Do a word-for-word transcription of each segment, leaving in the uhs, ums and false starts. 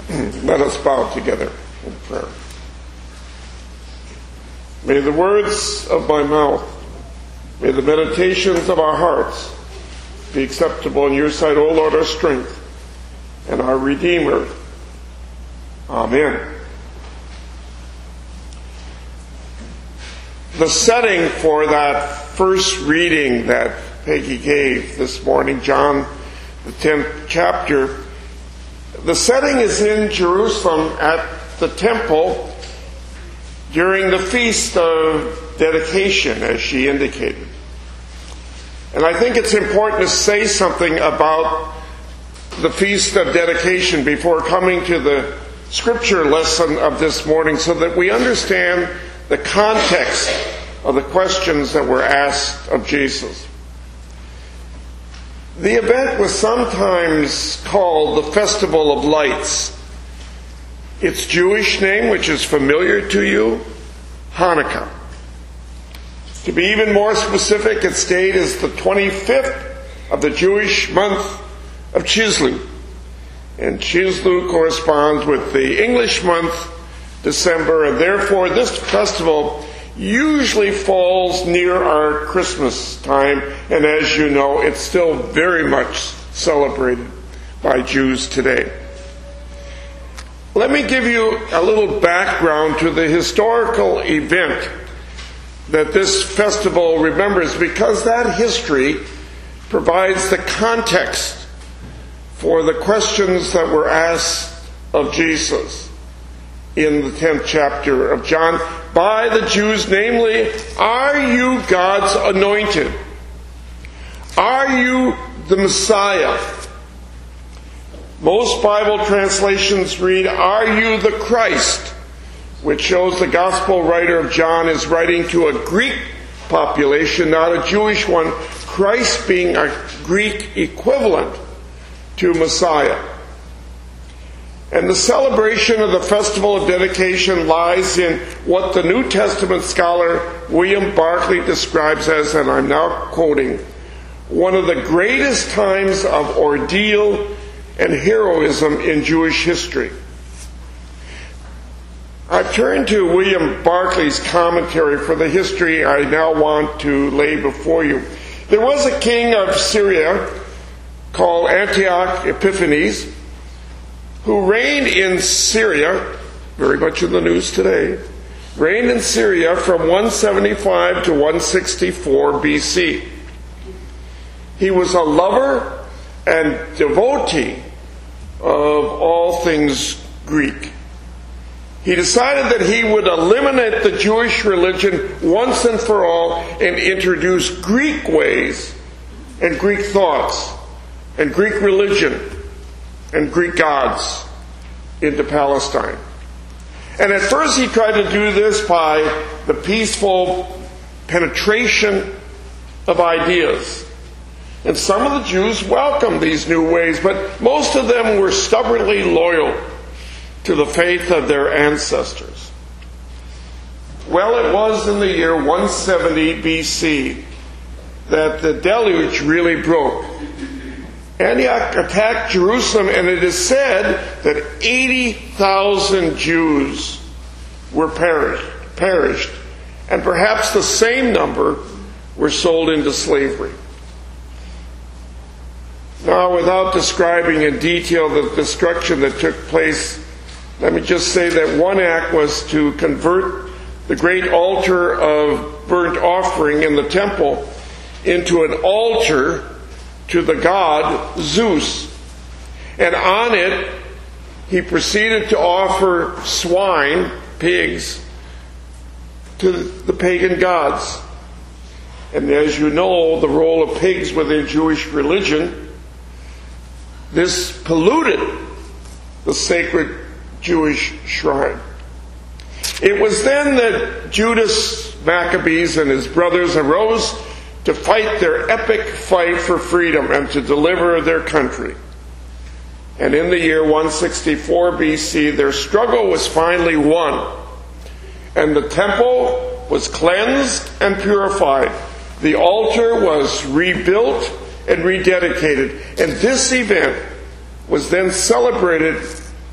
Let us bow together in prayer. May the words of my mouth, may the meditations of our hearts be acceptable in your sight, O Lord, our strength and our Redeemer. Amen. The setting for that first reading that Peggy gave this morning, John, the tenth chapter, the setting is in Jerusalem at the temple during the Feast of Dedication, as she indicated. And I think it's important to say something about the Feast of Dedication before coming to the scripture lesson of this morning, so that we understand the context of the questions that were asked of Jesus. The event was sometimes called the Festival of Lights. Its Jewish name, which is familiar to you, Hanukkah. To be even more specific, its date is the twenty-fifth of the Jewish month of Chislev. And Chislev corresponds with the English month, December, and therefore this festival usually falls near our Christmas time, and as you know, it's still very much celebrated by Jews today. Let me give you a little background to the historical event that this festival remembers, because that history provides the context for the questions that were asked of Jesus in the tenth chapter of John by the Jews, namely, are you God's anointed? Are you the Messiah? Most Bible translations read, are you the Christ? Which shows the gospel writer of John is writing to a Greek population, not a Jewish one, Christ being a Greek equivalent to Messiah. And the celebration of the Festival of Dedication lies in what the New Testament scholar William Barclay describes as, and I'm now quoting, one of the greatest times of ordeal and heroism in Jewish history. I've turned to William Barclay's commentary for the history I now want to lay before you. There was a king of Syria called Antioch Epiphanes, who reigned in Syria, very much in the news today, reigned in Syria from one seventy-five to one sixty-four B C. He was a lover and devotee of all things Greek. He decided that he would eliminate the Jewish religion once and for all and introduce Greek ways and Greek thoughts and Greek religion and Greek gods into Palestine. And at first he tried to do this by the peaceful penetration of ideas. And some of the Jews welcomed these new ways, but most of them were stubbornly loyal to the faith of their ancestors. Well, it was in the year one seventy B C that the deluge really broke. Antioch attacked Jerusalem, and it is said that eighty thousand Jews were perished, perished, and perhaps the same number were sold into slavery. Now, without describing in detail the destruction that took place, let me just say that one act was to convert the great altar of burnt offering in the temple into an altar to the god Zeus. And on it, he proceeded to offer swine, pigs, to the pagan gods. And as you know, the role of pigs within Jewish religion, this polluted the sacred Jewish shrine. It was then that Judas Maccabees and his brothers arose to fight their epic fight for freedom and to deliver their country. And in the year one sixty-four B C, their struggle was finally won. And the temple was cleansed and purified. The altar was rebuilt and rededicated. And this event was then celebrated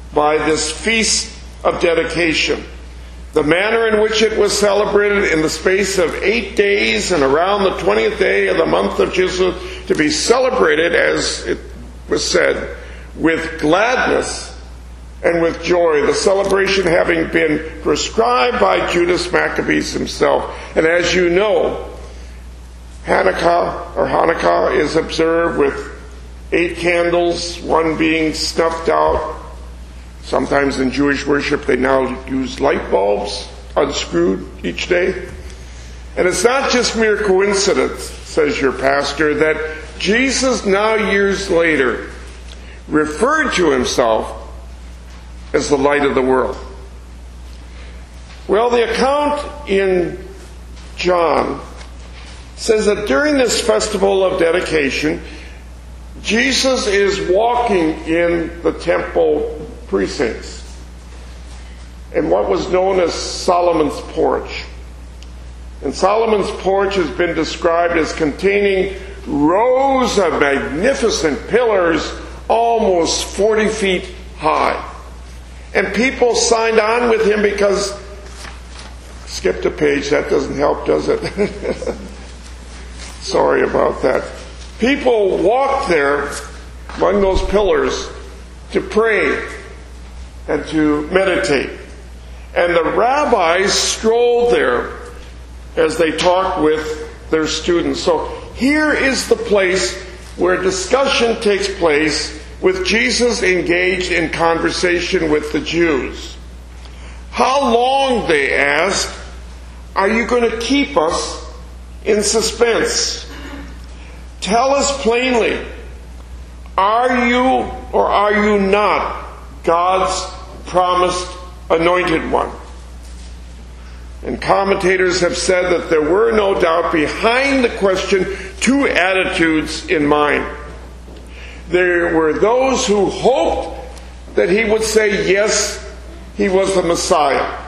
by this feast of dedication. The manner in which it was celebrated in the space of eight days and around the twentieth day of the month of Chislev, to be celebrated, as it was said, with gladness and with joy, the celebration having been prescribed by Judas Maccabeus himself. And as you know, Hanukkah or Hanukkah is observed with eight candles, one being snuffed out. Sometimes in Jewish worship they now use light bulbs unscrewed each day. And it's not just mere coincidence, says your pastor, that Jesus now years later referred to himself as the light of the world. Well, the account in John says that during this festival of dedication, Jesus is walking in the temple precincts in what was known as Solomon's Porch. And Solomon's Porch has been described as containing rows of magnificent pillars almost forty feet high. And people signed on with him because, skipped a page, that doesn't help, does it? Sorry about that. People walked there among those pillars to pray and to meditate. And the rabbis strolled there as they talked with their students. So here is the place where discussion takes place with Jesus engaged in conversation with the Jews. How long, they asked, are you going to keep us in suspense? Tell us plainly, are you or are you not God's promised anointed one? And commentators have said that there were no doubt behind the question two attitudes in mind. There were those who hoped that he would say yes, he was the Messiah.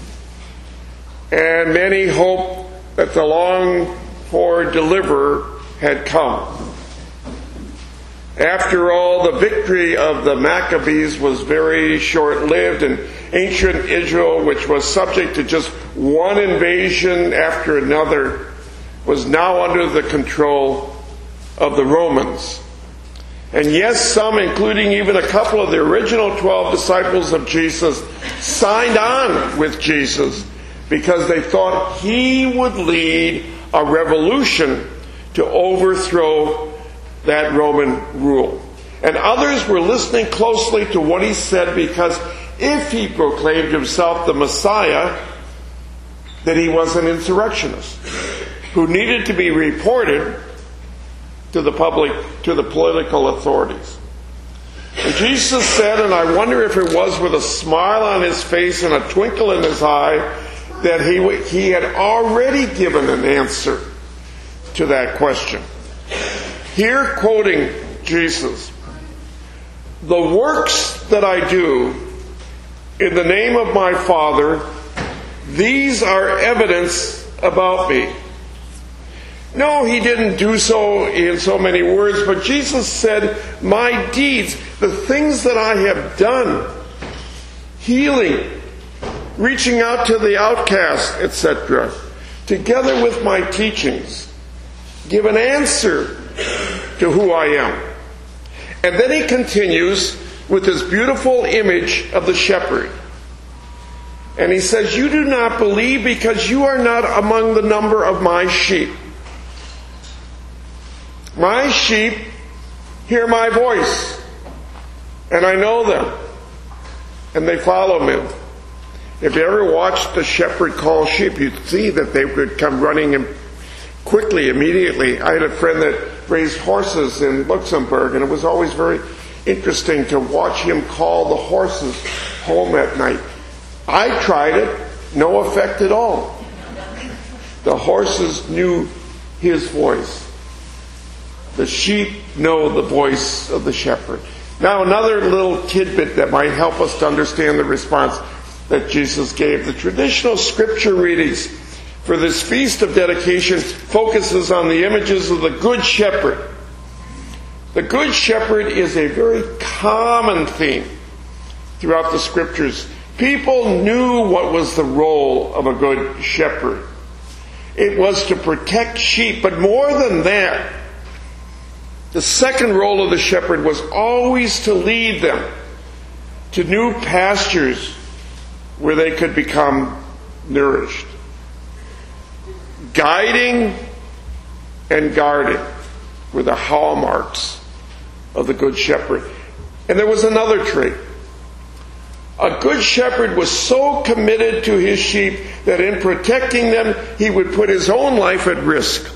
And many hoped that the longed-for deliverer had come. After all, the victory of the Maccabees was very short-lived, and ancient Israel, which was subject to just one invasion after another, was now under the control of the Romans. And yes, some, including even a couple of the original twelve disciples of Jesus, signed on with Jesus because they thought he would lead a revolution to overthrow that Roman rule. And others were listening closely to what he said because if he proclaimed himself the Messiah, that he was an insurrectionist who needed to be reported to the public, to the political authorities. And Jesus said, and I wonder if it was with a smile on his face and a twinkle in his eye, that he, he had already given an answer to that question. Here, quoting Jesus, "The works that I do in the name of my Father, these are evidence about me." No, he didn't do so in so many words, but Jesus said, my deeds, the things that I have done, healing, reaching out to the outcast, et cetera, together with my teachings, give an answer to who I am. And then he continues with this beautiful image of the shepherd. And he says, you do not believe because you are not among the number of my sheep. My sheep hear my voice, and I know them, and they follow me. If you ever watched a shepherd call sheep, you'd see that they would come running in quickly, immediately. I had a friend that raised horses in Luxembourg, and it was always very interesting to watch him call the horses home at night. I tried it, no effect at all. The horses knew his voice. The sheep know the voice of the shepherd. Now, another little tidbit that might help us to understand the response that Jesus gave. The traditional scripture readings for this feast of dedication focuses on the images of the Good Shepherd. The Good Shepherd is a very common theme throughout the scriptures. People knew what was the role of a good shepherd. It was to protect sheep, but more than that, the second role of the shepherd was always to lead them to new pastures where they could become nourished. Guiding and guarding were the hallmarks of the good shepherd. And there was another trait. A good shepherd was so committed to his sheep that in protecting them, he would put his own life at risk.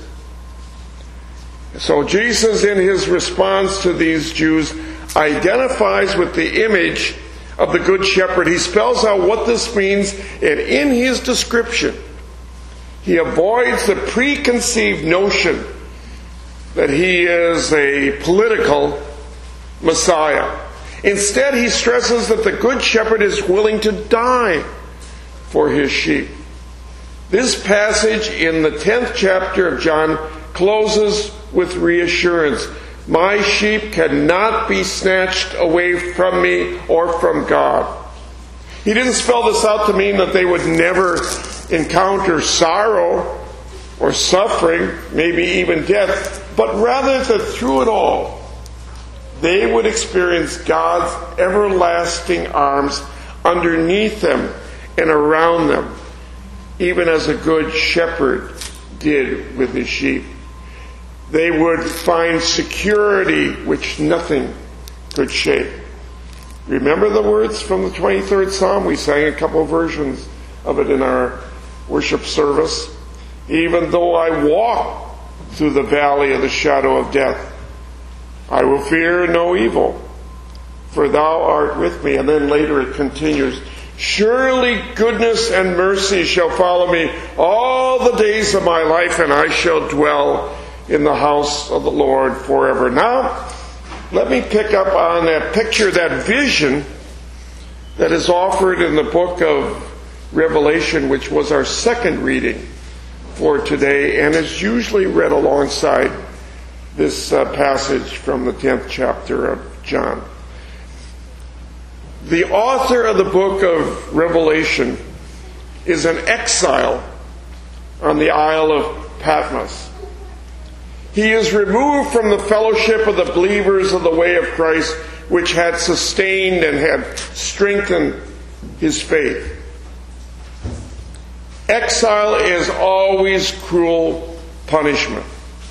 So Jesus, in his response to these Jews, identifies with the image of the good shepherd. He spells out what this means, and in his description, he avoids the preconceived notion that he is a political Messiah. Instead, he stresses that the good shepherd is willing to die for his sheep. This passage in the tenth chapter of John closes with reassurance. My sheep cannot be snatched away from me or from God. He didn't spell this out to mean that they would never encounter sorrow or suffering, maybe even death, but rather that through it all, they would experience God's everlasting arms underneath them and around them, even as a good shepherd did with his sheep. They would find security which nothing could shake. Remember the words from the twenty-third Psalm? We sang a couple of versions of it in our worship service. Even though I walk through the valley of the shadow of death, I will fear no evil, for thou art with me. And then later it continues, surely goodness and mercy shall follow me all the days of my life, and I shall dwell in the house of the Lord forever. Now, let me pick up on that picture, that vision that is offered in the book of Revelation, which was our second reading for today, and is usually read alongside this uh, passage from the tenth chapter of John. The author of the book of Revelation is an exile on the Isle of Patmos. He is removed from the fellowship of the believers of the way of Christ, which had sustained and had strengthened his faith. Exile is always cruel punishment.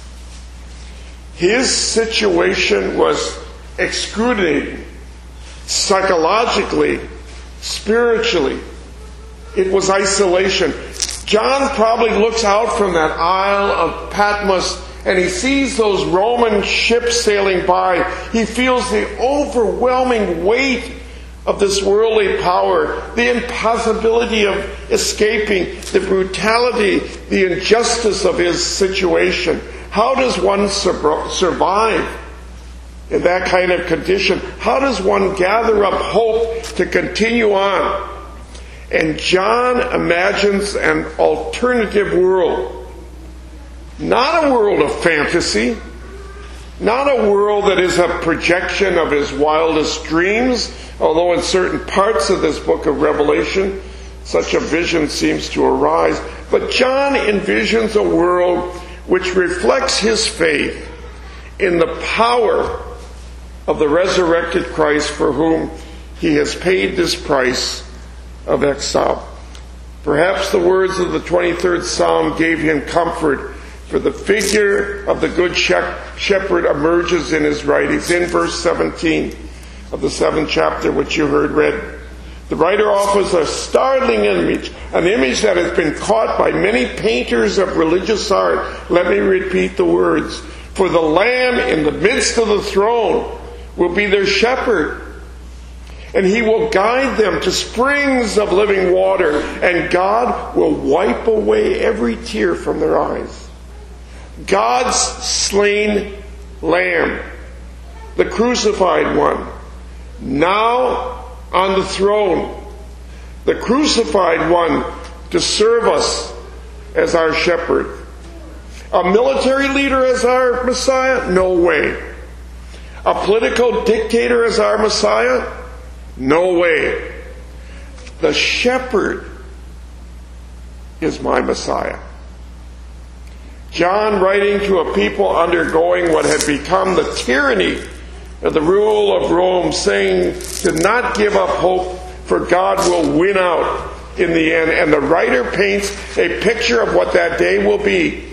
His situation was excruciating, psychologically, spiritually. It was isolation. John probably looks out from that Isle of Patmos and he sees those Roman ships sailing by. He feels the overwhelming weight of this worldly power, the impossibility of escaping, the brutality, the injustice of his situation. How does one sur- survive in that kind of condition? How does one gather up hope to continue on? And John imagines an alternative world. Not a world of fantasy, not a world that is a projection of his wildest dreams, although in certain parts of this book of Revelation, such a vision seems to arise. But John envisions a world which reflects his faith in the power of the resurrected Christ, for whom he has paid this price of exile. Perhaps the words of the twenty-third Psalm gave him comfort, for the figure of the good shepherd emerges in his writings. In verse seventeen of the seventh chapter, which you heard read, the writer offers a startling image, an image that has been caught by many painters of religious art. Let me repeat the words. For the Lamb in the midst of the throne will be their shepherd, and he will guide them to springs of living water, and God will wipe away every tear from their eyes. God's slain Lamb, the crucified one, now on the throne, the crucified one to serve us as our shepherd. A military leader as our Messiah? No way. A political dictator as our Messiah? No way. The shepherd is my Messiah. John, writing to a people undergoing what had become the tyranny of the rule of Rome, saying, do not give up hope, for God will win out in the end. And the writer paints a picture of what that day will be.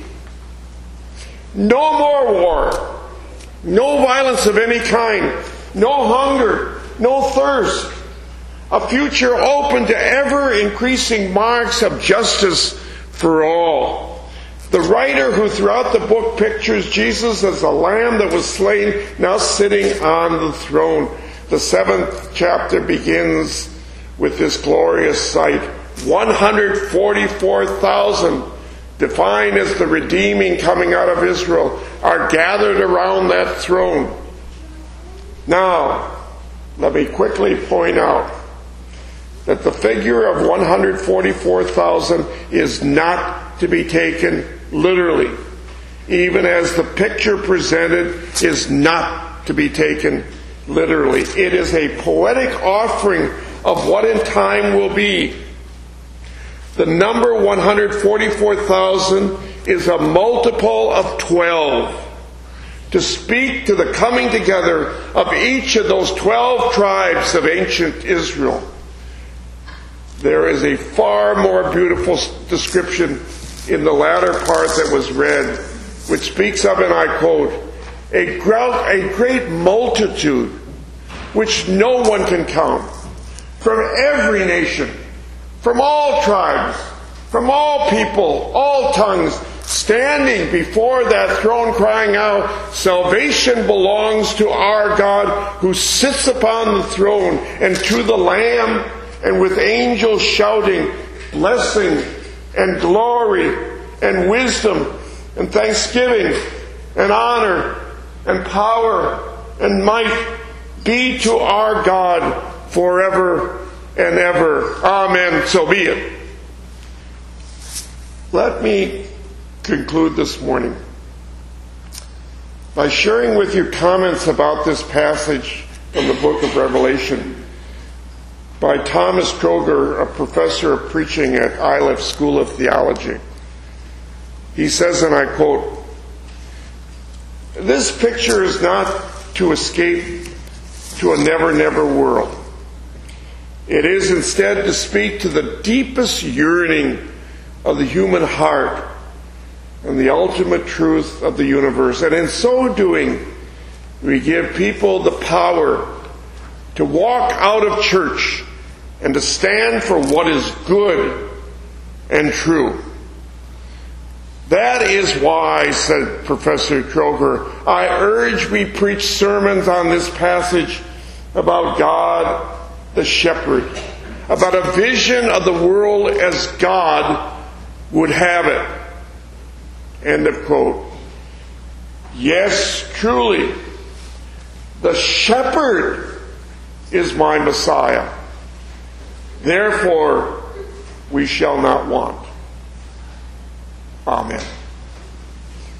No more war. No violence of any kind. No hunger. No thirst. A future open to ever-increasing marks of justice for all. The writer, who throughout the book pictures Jesus as the lamb that was slain, now sitting on the throne. The seventh chapter begins with this glorious sight. one hundred forty-four thousand, defined as the redeeming coming out of Israel, are gathered around that throne. Now, let me quickly point out that the figure of one hundred forty-four thousand is not to be taken literally, even as the picture presented is not to be taken literally. It is a poetic offering of what in time will be. The number one hundred forty-four thousand is a multiple of twelve, to speak to the coming together of each of those twelve tribes of ancient Israel. There is a far more beautiful description in the latter part that was read, which speaks of, and I quote, a great multitude which no one can count, from every nation, from all tribes, from all people, all tongues, standing before that throne, crying out, salvation belongs to our God who sits upon the throne, and to the Lamb, and with angels shouting, blessing and glory and wisdom and thanksgiving and honor and power and might be to our God forever and ever. Amen. So be it. Let me conclude this morning by sharing with you comments about this passage from the book of Revelation by Thomas Kroger, a professor of preaching at Iliff School of Theology. He says, and I quote, this picture is not to escape to a never-never world. It is instead to speak to the deepest yearning of the human heart and the ultimate truth of the universe. And in so doing, we give people the power to walk out of church and to stand for what is good and true. That is why, said Professor Kroger, I urge we preach sermons on this passage about God the shepherd, about a vision of the world as God would have it. End of quote. Yes, truly, the shepherd is my Messiah. Therefore, we shall not want. Amen.